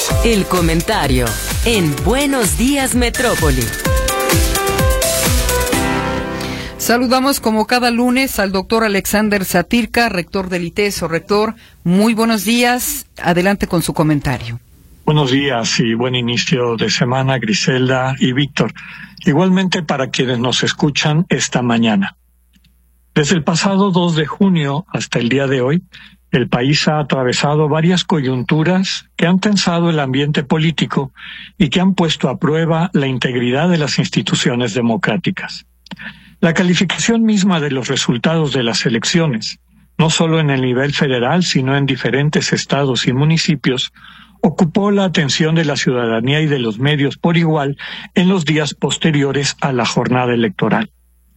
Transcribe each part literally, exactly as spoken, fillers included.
El comentario en Buenos Días Metrópoli. Saludamos como cada lunes al doctor Alexander Satirka, rector del ITESO. Rector, muy buenos días. Adelante con su comentario. Buenos días y buen inicio de semana, Griselda y Víctor. Igualmente para quienes nos escuchan esta mañana. Desde el pasado dos de junio hasta el día de hoy, el país ha atravesado varias coyunturas que han tensado el ambiente político y que han puesto a prueba la integridad de las instituciones democráticas. La calificación misma de los resultados de las elecciones, no solo en el nivel federal, sino en diferentes estados y municipios, ocupó la atención de la ciudadanía y de los medios por igual en los días posteriores a la jornada electoral.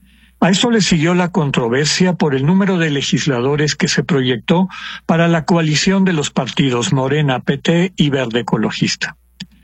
A esto le siguió la controversia por el número de legisladores que se proyectó para la coalición de los partidos Morena, P T y Verde Ecologista.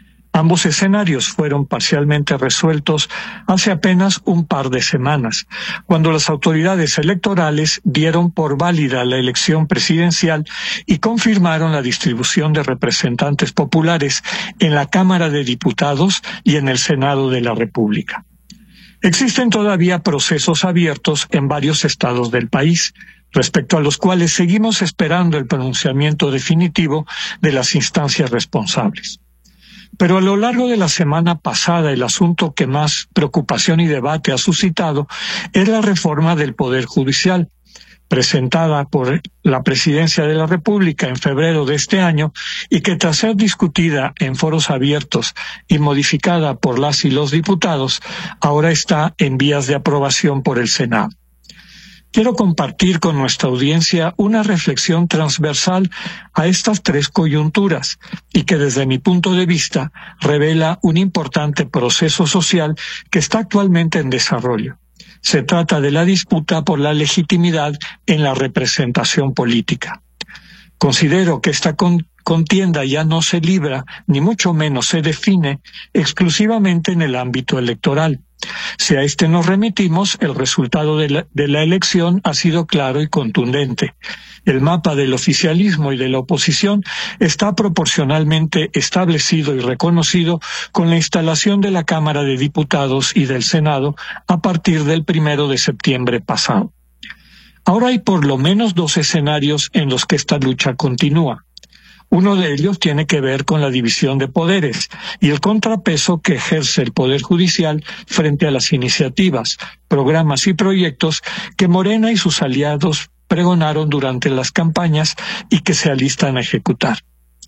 Ambos escenarios fueron parcialmente resueltos hace apenas un par de semanas, cuando las autoridades electorales dieron por válida la elección presidencial y confirmaron la distribución de representantes populares en la Cámara de Diputados y en el Senado de la República. Existen todavía procesos abiertos en varios estados del país, respecto a los cuales seguimos esperando el pronunciamiento definitivo de las instancias responsables. Pero a lo largo de la semana pasada, el asunto que más preocupación y debate ha suscitado es la reforma del Poder Judicial, presentada por la Presidencia de la República en febrero de este año y que tras ser discutida en foros abiertos y modificada por las y los diputados, ahora está en vías de aprobación por el Senado. Quiero compartir con nuestra audiencia una reflexión transversal a estas tres coyunturas y que desde mi punto de vista revela un importante proceso social que está actualmente en desarrollo. Se trata de la disputa por la legitimidad en la representación política. Considero que esta con contienda ya no se libra, ni mucho menos se define, exclusivamente en el ámbito electoral. Si a este nos remitimos, el resultado de la, de la elección ha sido claro y contundente. El mapa del oficialismo y de la oposición está proporcionalmente establecido y reconocido con la instalación de la Cámara de Diputados y del Senado a partir del primero de septiembre pasado. Ahora hay por lo menos dos escenarios en los que esta lucha continúa. Uno de ellos tiene que ver con la división de poderes y el contrapeso que ejerce el Poder Judicial frente a las iniciativas, programas y proyectos que Morena y sus aliados pregonaron durante las campañas y que se alistan a ejecutar.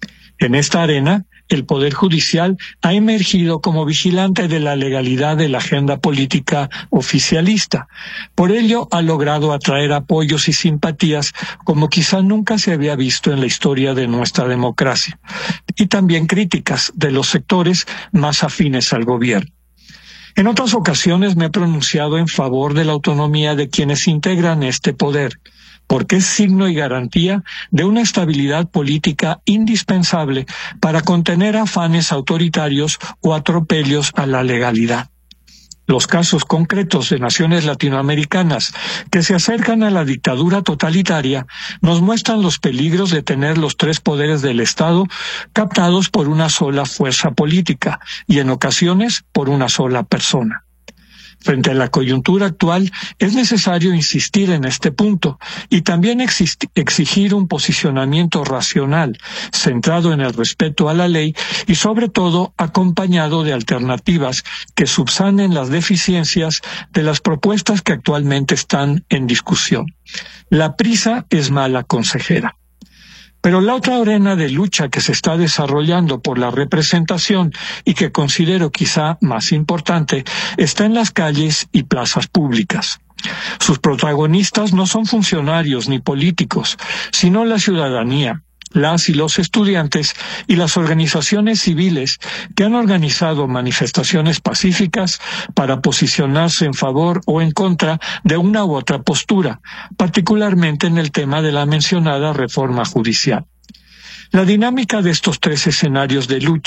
En esta arena, el Poder Judicial ha emergido como vigilante de la legalidad de la agenda política oficialista. Por ello, ha logrado atraer apoyos y simpatías como quizá nunca se había visto en la historia de nuestra democracia, y también críticas de los sectores más afines al gobierno. En otras ocasiones me he pronunciado en favor de la autonomía de quienes integran este poder, porque es signo y garantía de una estabilidad política indispensable para contener afanes autoritarios o atropellos a la legalidad. Los casos concretos de naciones latinoamericanas que se acercan a la dictadura totalitaria nos muestran los peligros de tener los tres poderes del Estado captados por una sola fuerza política y en ocasiones por una sola persona. Frente a la coyuntura actual, es necesario insistir en este punto y también exigir un posicionamiento racional, centrado en el respeto a la ley y sobre todo acompañado de alternativas que subsanen las deficiencias de las propuestas que actualmente están en discusión. La prisa es mala consejera. Pero la otra arena de lucha que se está desarrollando por la representación y que considero quizá más importante está en las calles y plazas públicas. Sus protagonistas no son funcionarios ni políticos, sino la ciudadanía, las y los estudiantes y las organizaciones civiles que han organizado manifestaciones pacíficas para posicionarse en favor o en contra de una u otra postura, particularmente en el tema de la mencionada reforma judicial. La dinámica de estos tres escenarios de lucha,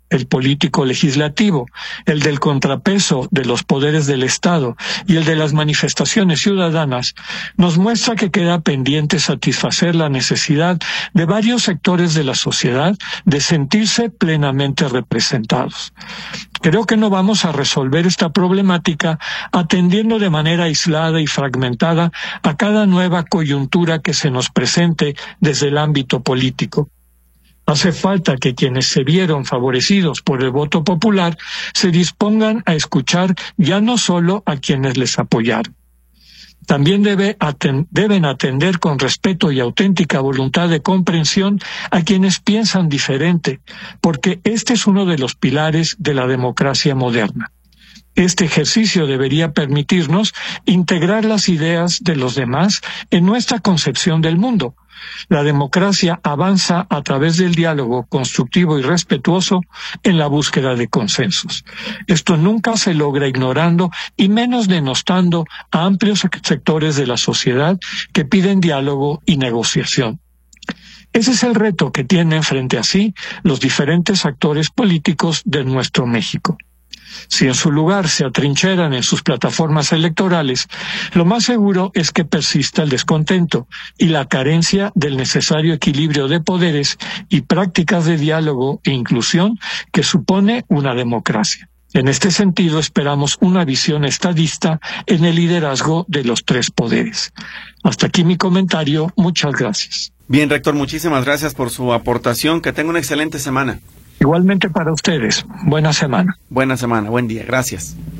el político legislativo, el del contrapeso de los poderes del Estado y el de las manifestaciones ciudadanas, nos muestra que queda pendiente satisfacer la necesidad de varios sectores de la sociedad de sentirse plenamente representados. Creo que no vamos a resolver esta problemática atendiendo de manera aislada y fragmentada a cada nueva coyuntura que se nos presente desde el ámbito político. Hace falta que quienes se vieron favorecidos por el voto popular se dispongan a escuchar ya no solo a quienes les apoyaron. También debe aten- deben atender con respeto y auténtica voluntad de comprensión a quienes piensan diferente, porque este es uno de los pilares de la democracia moderna. Este ejercicio debería permitirnos integrar las ideas de los demás en nuestra concepción del mundo. La democracia avanza a través del diálogo constructivo y respetuoso en la búsqueda de consensos. Esto nunca se logra ignorando y menos denostando a amplios sectores de la sociedad que piden diálogo y negociación. Ese es el reto que tienen frente a sí los diferentes actores políticos de nuestro México. Si en su lugar se atrincheran en sus plataformas electorales, lo más seguro es que persista el descontento y la carencia del necesario equilibrio de poderes y prácticas de diálogo e inclusión que supone una democracia. En este sentido, esperamos una visión estadista en el liderazgo de los tres poderes. Hasta aquí mi comentario. Muchas gracias. Bien, rector, muchísimas gracias por su aportación. Que tenga una excelente semana. Igualmente para ustedes. Buena semana. Buena semana, buen día. Gracias.